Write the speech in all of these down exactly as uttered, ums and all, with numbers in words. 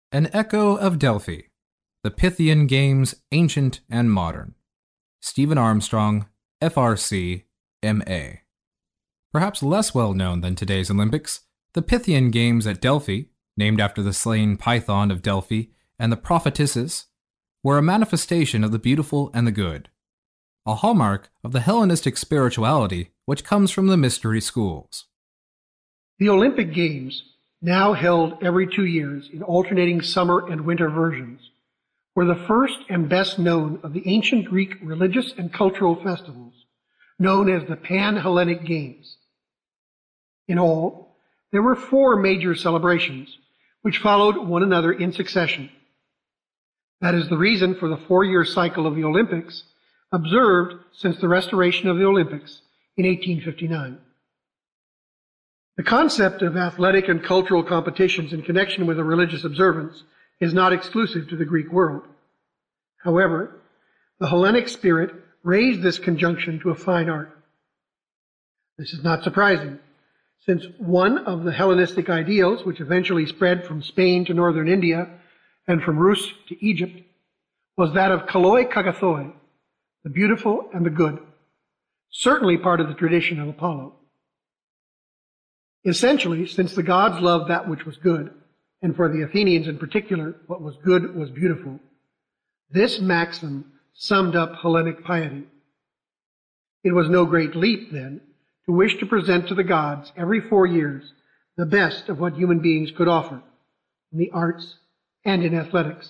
An Echo of Delphi, The Pythian Games, Ancient and Modern. Stephen Armstrong, F R C, M A Perhaps less well known than today's Olympics, the Pythian Games at Delphi, named after the slain Python of Delphi and the prophetesses, were a manifestation of the beautiful and the good, a hallmark of the Hellenistic spirituality which comes from the mystery schools. The Olympic Games, now held every two years in alternating summer and winter versions, were the first and best known of the ancient Greek religious and cultural festivals, known as the Pan-Hellenic Games. In all, there were four major celebrations, which followed one another in succession. That is the reason for the four-year cycle of the Olympics, observed since the restoration of the Olympics in eighteen fifty-nine. The concept of athletic and cultural competitions in connection with a religious observance is not exclusive to the Greek world. However, the Hellenic spirit raised this conjunction to a fine art. This is not surprising, since one of the Hellenistic ideals, which eventually spread from Spain to northern India and from Rus to Egypt, was that of kaloi kagathoi, the beautiful and the good, certainly part of the tradition of Apollo. Essentially, since the gods loved that which was good, and for the Athenians in particular, what was good was beautiful, this maxim summed up Hellenic piety. It was no great leap, then, to wish to present to the gods every four years the best of what human beings could offer in the arts and in athletics.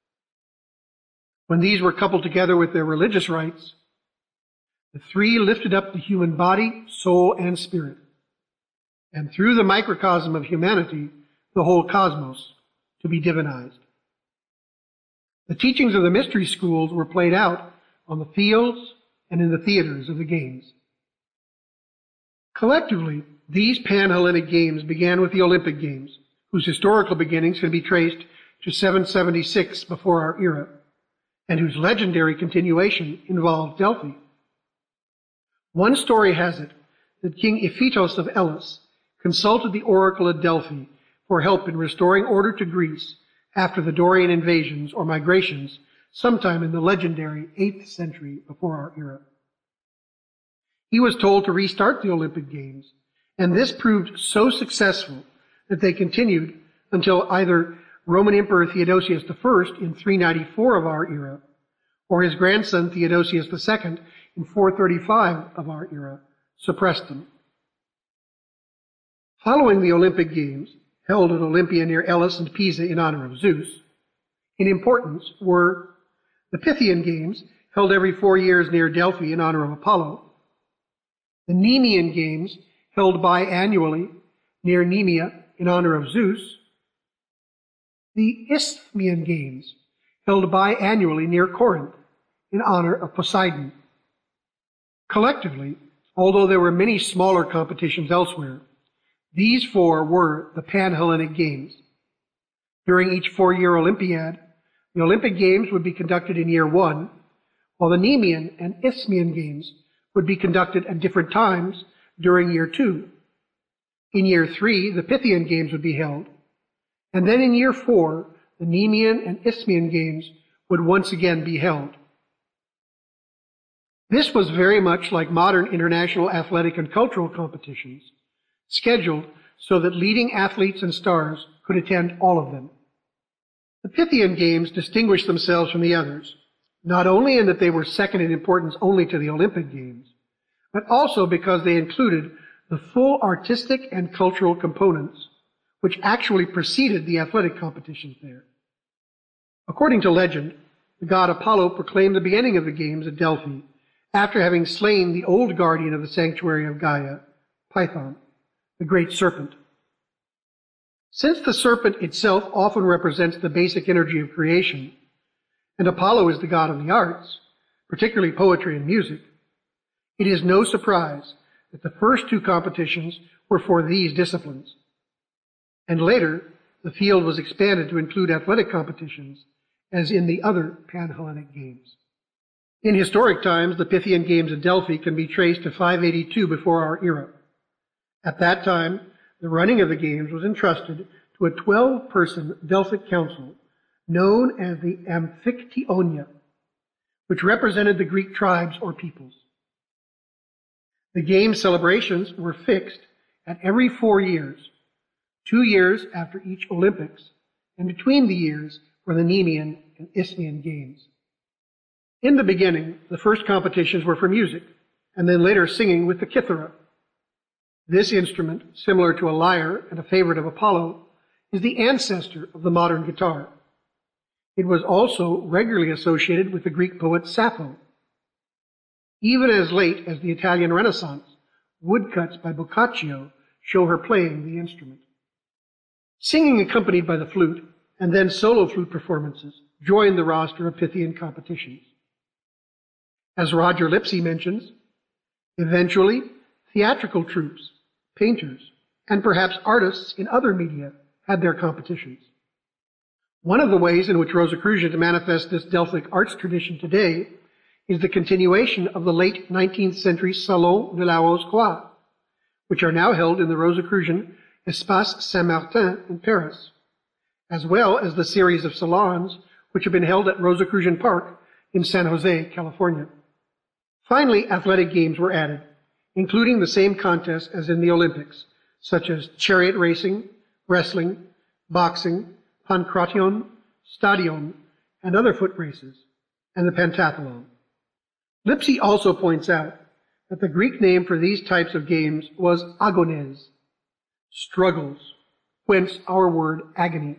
When these were coupled together with their religious rites, the three lifted up the human body, soul, and spirit, and through the microcosm of humanity, the whole cosmos, to be divinized. The teachings of the mystery schools were played out on the fields and in the theaters of the games. Collectively, these Pan-Hellenic Games began with the Olympic Games, whose historical beginnings can be traced to seven seventy-six before our era, and whose legendary continuation involved Delphi. One story has it that King Iphitos of Elis consulted the oracle at Delphi for help in restoring order to Greece after the Dorian invasions or migrations sometime in the legendary eighth century before our era. He was told to restart the Olympic Games, and this proved so successful that they continued until either Roman Emperor Theodosius the First in three ninety-four of our era, or his grandson Theodosius the Second in four thirty-five of our era, suppressed them. Following the Olympic Games, held at Olympia near Elis and Pisa in honor of Zeus, in importance were the Pythian Games, held every four years near Delphi in honor of Apollo, the Nemean Games, held biannually near Nemea in honor of Zeus, the Isthmian Games, held biannually near Corinth in honor of Poseidon. Collectively, although there were many smaller competitions elsewhere, these four were the Pan-Hellenic Games. During each four-year Olympiad, the Olympic Games would be conducted in year one, while the Nemean and Isthmian Games would be conducted at different times during year two. In year three, the Pythian Games would be held, and then in year four, the Nemean and Isthmian Games would once again be held. This was very much like modern international athletic and cultural competitions, scheduled so that leading athletes and stars could attend all of them. The Pythian Games distinguished themselves from the others, not only in that they were second in importance only to the Olympic Games, but also because they included the full artistic and cultural components which actually preceded the athletic competitions there. According to legend, the god Apollo proclaimed the beginning of the games at Delphi after having slain the old guardian of the sanctuary of Gaia, Python, the great serpent. Since the serpent itself often represents the basic energy of creation, and Apollo is the god of the arts, particularly poetry and music, it is no surprise that the first two competitions were for these disciplines. And later, the field was expanded to include athletic competitions, as in the other Pan-Hellenic Games. In historic times, the Pythian Games at Delphi can be traced to five eighty-two before our era. At that time, the running of the games was entrusted to to a twelve-person Delphic council known as the Amphictyonia, which represented the Greek tribes or peoples. The game celebrations were fixed at every four years, two years after each Olympics, and between the years were the Nemean and Isthmian Games. In the beginning, the first competitions were for music, and then later singing with the kithara. This instrument, similar to a lyre and a favorite of Apollo, is the ancestor of the modern guitar. It was also regularly associated with the Greek poet Sappho. Even as late as the Italian Renaissance, woodcuts by Boccaccio show her playing the instrument. Singing accompanied by the flute, and then solo flute performances, joined the roster of Pythian competitions. As Roger Lipsey mentions, eventually theatrical troupes, painters, and perhaps artists in other media had their competitions. One of the ways in which Rosicrucians manifest this Delphic arts tradition today is the continuation of the late nineteenth century Salons de la Rose-Croix, which are now held in the Rosicrucian Espace Saint-Martin in Paris, as well as the series of salons which have been held at Rosicrucian Park in San Jose, California. Finally, athletic games were added, including the same contests as in the Olympics, such as chariot racing, wrestling, boxing, pankration, stadion, and other foot races, and the pentathlon. Lipsey also points out that the Greek name for these types of games was agones, struggles, whence our word agony.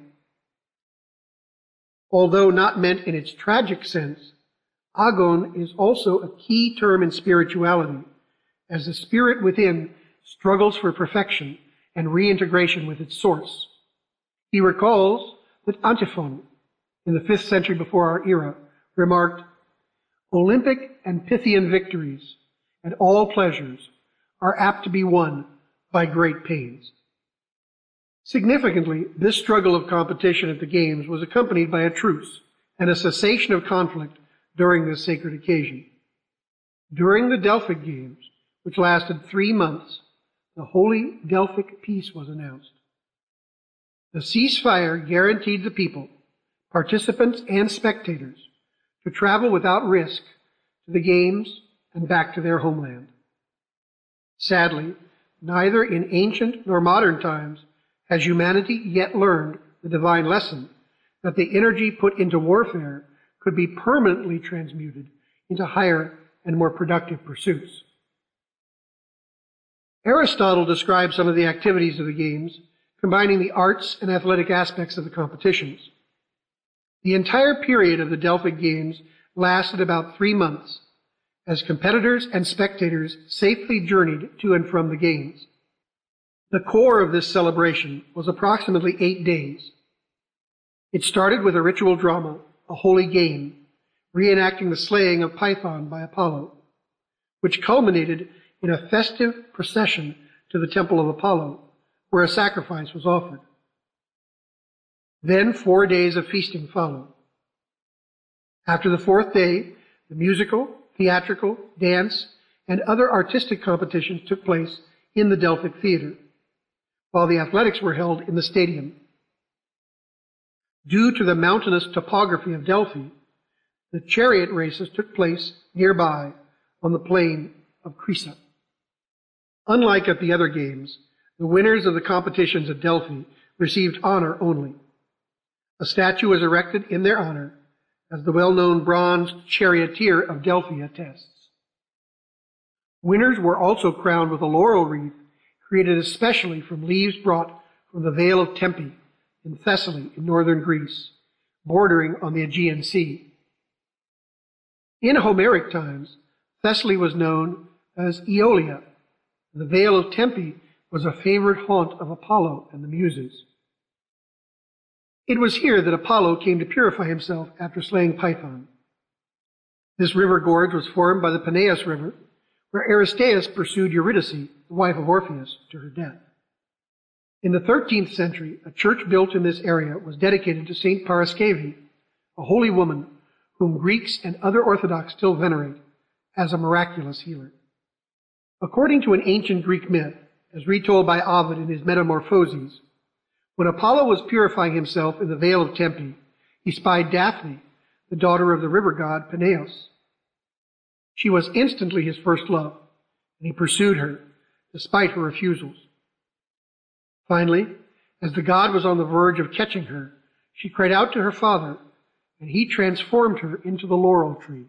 Although not meant in its tragic sense, agon is also a key term in spirituality, as the spirit within struggles for perfection and reintegration with its source. He recalls that Antiphon, in the fifth century before our era, remarked, "Olympic and Pythian victories and all pleasures are apt to be won by great pains." Significantly, this struggle of competition at the Games was accompanied by a truce and a cessation of conflict during this sacred occasion. During the Delphic Games, which lasted three months, the Holy Delphic Peace was announced. The ceasefire guaranteed the people, participants and spectators, to travel without risk to the Games and back to their homeland. Sadly, neither in ancient nor modern times has humanity yet learned the divine lesson that the energy put into warfare could be permanently transmuted into higher and more productive pursuits. Aristotle describes some of the activities of the Games, combining the arts and athletic aspects of the competitions. The entire period of the Delphic Games lasted about three months, as competitors and spectators safely journeyed to and from the Games. The core of this celebration was approximately eight days. It started with a ritual drama, a holy game, reenacting the slaying of Python by Apollo, which culminated in a festive procession to the temple of Apollo, where a sacrifice was offered. Then four days of feasting followed. After the fourth day, the musical, theatrical, dance, and other artistic competitions took place in the Delphic Theater, while the athletics were held in the stadium. Due to the mountainous topography of Delphi, the chariot races took place nearby on the plain of Crisa. Unlike at the other games, the winners of the competitions at Delphi received honor only. A statue was erected in their honor, as the well-known bronze charioteer of Delphi attests. Winners were also crowned with a laurel wreath created especially from leaves brought from the Vale of Tempe in Thessaly in northern Greece, bordering on the Aegean Sea. In Homeric times, Thessaly was known as Aeolia. The Vale of Tempe was a favorite haunt of Apollo and the Muses. It was here that Apollo came to purify himself after slaying Python. This river gorge was formed by the Peneus River, where Aristaeus pursued Eurydice, the wife of Orpheus, to her death. In the thirteenth century, a church built in this area was dedicated to Saint Paraskevi, a holy woman whom Greeks and other Orthodox still venerate as a miraculous healer. According to an ancient Greek myth, as retold by Ovid in his Metamorphoses, When Apollo was purifying himself in the Vale of Tempe, he spied Daphne, the daughter of the river god Peneus. She was instantly his first love, and he pursued her, despite her refusals. Finally, as the god was on the verge of catching her, she cried out to her father, and he transformed her into the laurel tree.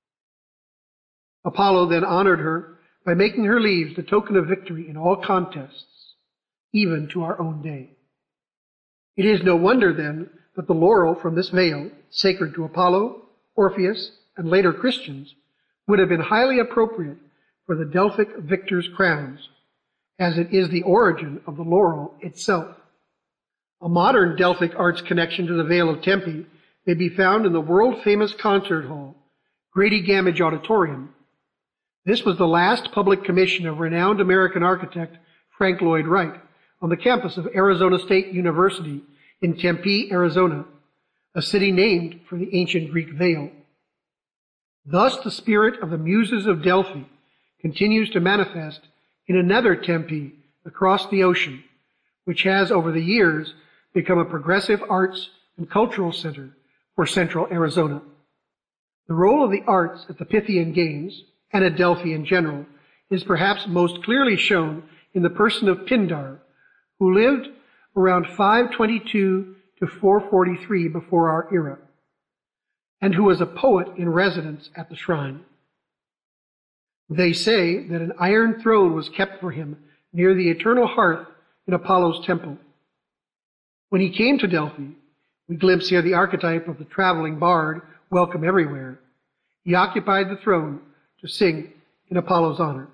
Apollo then honored her by making her leaves the token of victory in all contests, even to our own day. It is no wonder, then, that the laurel from this vale, sacred to Apollo, Orpheus, and later Christians, would have been highly appropriate for the Delphic victors' crowns, as it is the origin of the laurel itself. A modern Delphic arts connection to the Vale of Tempe may be found in the world-famous concert hall, Grady Gamage Auditorium. This was the last public commission of renowned American architect Frank Lloyd Wright on the campus of Arizona State University in Tempe, Arizona, a city named for the ancient Greek Vale. Thus, the spirit of the Muses of Delphi continues to manifest in another Tempe across the ocean, which has over the years become a progressive arts and cultural center for central Arizona. The role of the arts at the Pythian Games, and at Delphi in general, is perhaps most clearly shown in the person of Pindar, who lived around five twenty-two to four forty-three before our era, and who was a poet in residence at the shrine. They say that an iron throne was kept for him near the eternal hearth in Apollo's temple. When he came to Delphi, we glimpse here the archetype of the traveling bard, welcome everywhere. He occupied the throne to sing in Apollo's honor.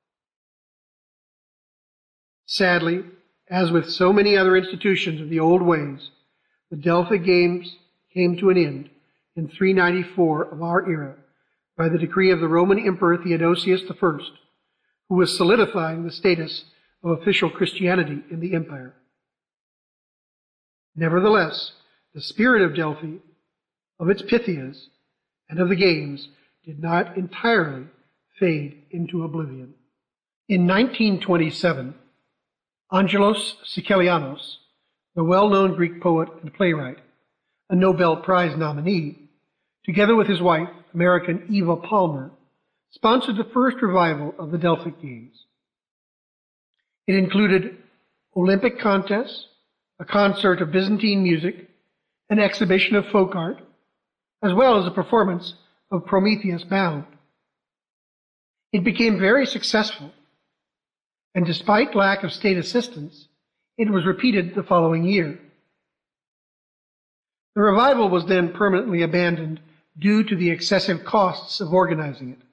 Sadly, as with so many other institutions of the old ways, the Delphic Games came to an end in three ninety-four of our era by the decree of the Roman Emperor Theodosius the First, who was solidifying the status of official Christianity in the empire. Nevertheless, the spirit of Delphi, of its Pythias, and of the games did not entirely fade into oblivion. In nineteen twenty-seven, Angelos Sikelianos, the well-known Greek poet and playwright, a Nobel Prize nominee, together with his wife, American Eva Palmer, sponsored the first revival of the Delphic Games. It included Olympic contests, a concert of Byzantine music, an exhibition of folk art, as well as a performance of Prometheus Bound. It became very successful, and despite lack of state assistance, it was repeated the following year. The revival was then permanently abandoned due to the excessive costs of organizing it.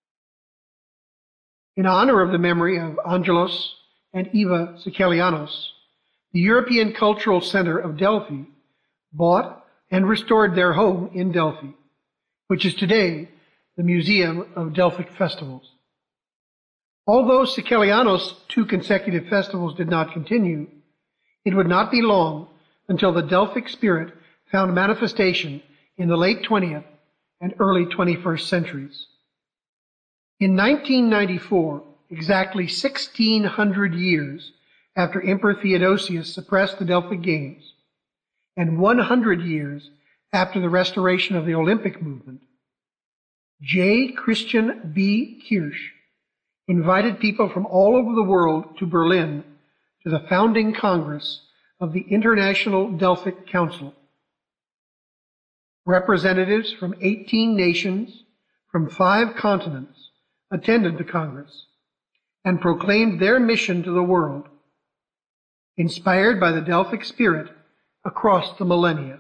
In honor of the memory of Angelos and Eva Sikelianos, the European Cultural Center of Delphi bought and restored their home in Delphi, which is today the Museum of Delphic Festivals. Although Sikelianos' two consecutive festivals did not continue, it would not be long until the Delphic spirit found manifestation in the late twentieth and early twenty-first centuries. In nineteen ninety-four, exactly sixteen hundred years after Emperor Theodosius suppressed the Delphic Games, and one hundred years after the restoration of the Olympic movement, J. Christian B. Kirsch invited people from all over the world to Berlin to the founding Congress of the International Delphic Council. Representatives from eighteen nations from five continents attended the Congress and proclaimed their mission to the world, inspired by the Delphic spirit across the millennia.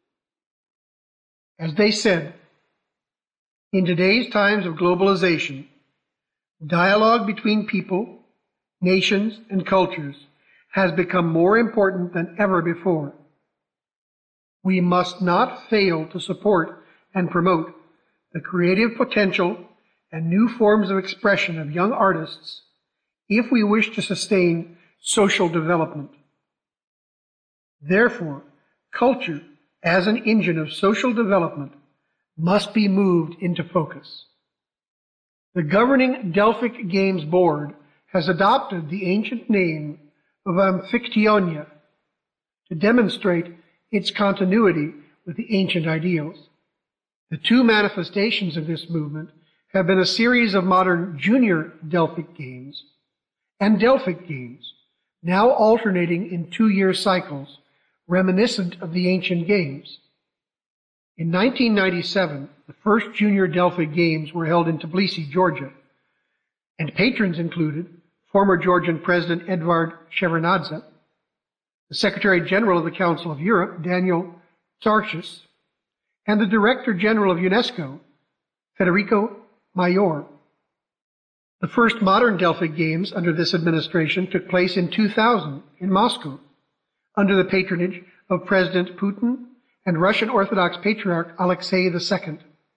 As they said, in today's times of globalization, dialogue between people, nations, and cultures has become more important than ever before. We must not fail to support and promote the creative potential and new forms of expression of young artists if we wish to sustain social development. Therefore, culture as an engine of social development must be moved into focus. The governing Delphic Games Board has adopted the ancient name of Amphictyonia, to demonstrate its continuity with the ancient ideals. The two manifestations of this movement have been a series of modern junior Delphic games and Delphic games, now alternating in two-year cycles, reminiscent of the ancient games. In nineteen ninety-seven, the first junior Delphic games were held in Tbilisi, Georgia, and patrons included former Georgian President Edvard Shevardnadze, the Secretary General of the Council of Europe, Daniel Tsarchis, and the Director General of UNESCO, Federico Mayor. The first modern Delphic games under this administration took place in two thousand in Moscow, under the patronage of President Putin and Russian Orthodox Patriarch Alexei the Second.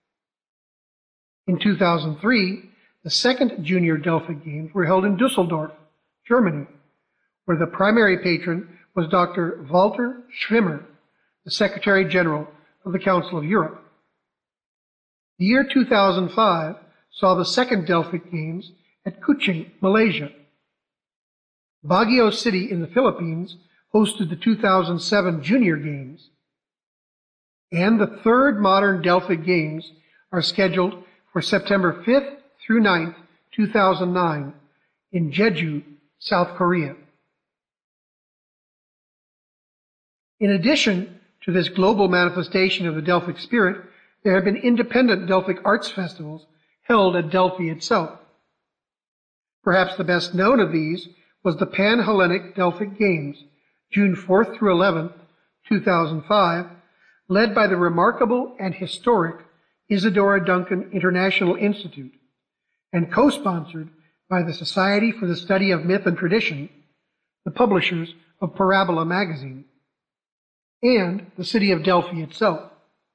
In two thousand three, the second junior Delphic games were held in Dusseldorf, Germany, where the primary patron was Doctor Walter Schwimmer, the Secretary General of the Council of Europe. The year two thousand five saw the second Delphic Games at Kuching, Malaysia. Baguio City in the Philippines hosted the two thousand seven Junior Games. And the third modern Delphic Games are scheduled for September fifth through ninth, two thousand nine, in Jeju, South Korea. In addition to this global manifestation of the Delphic spirit, there have been independent Delphic arts festivals held at Delphi itself. Perhaps the best known of these was the Pan-Hellenic Delphic Games, June fourth through eleventh, two thousand five, led by the remarkable and historic Isadora Duncan International Institute, and co-sponsored by the Society for the Study of Myth and Tradition, the publishers of Parabola magazine, and the city of Delphi itself.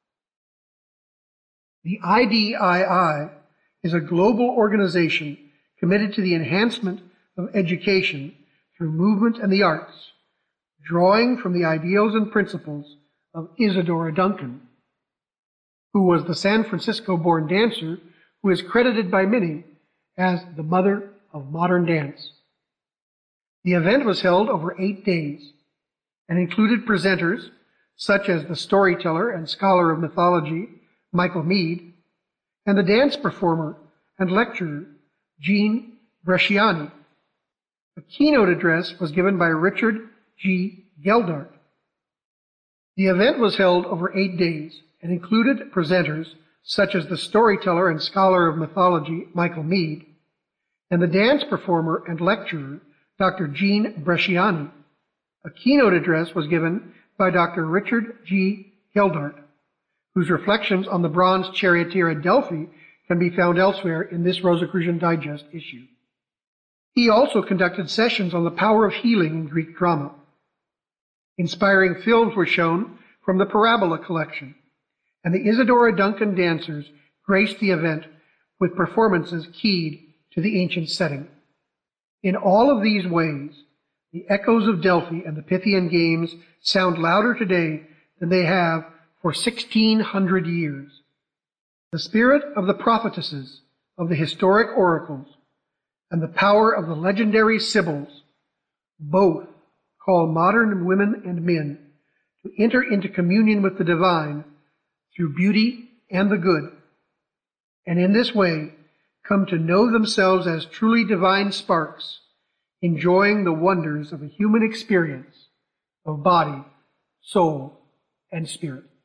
The I D I I is a global organization committed to the enhancement of education through movement and the arts, drawing from the ideals and principles of Isadora Duncan, who was the San Francisco-born dancer who is credited by many as the mother of modern dance. The event was held over eight days and included presenters such as the storyteller and scholar of mythology, Michael Meade, and the dance performer and lecturer, Jean Bresciani. A keynote address was given by Richard G. Geldart. The event was held over eight days and included presenters such as the storyteller and scholar of mythology, Michael Meade, and the dance performer and lecturer, Doctor Jean Bresciani. A keynote address was given by Doctor Richard G. Geldart, whose reflections on the bronze charioteer at Delphi can be found elsewhere in this Rosicrucian Digest issue. He also conducted sessions on the power of healing in Greek drama. Inspiring films were shown from the Parabola collection, and the Isadora Duncan dancers graced the event with performances keyed to the ancient setting. In all of these ways, the echoes of Delphi and the Pythian Games sound louder today than they have for sixteen hundred years. The spirit of the prophetesses of the historic oracles and the power of the legendary Sibyls both call modern women and men to enter into communion with the divine through beauty and the good, and in this way come to know themselves as truly divine sparks, enjoying the wonders of a human experience of body, soul, and spirit.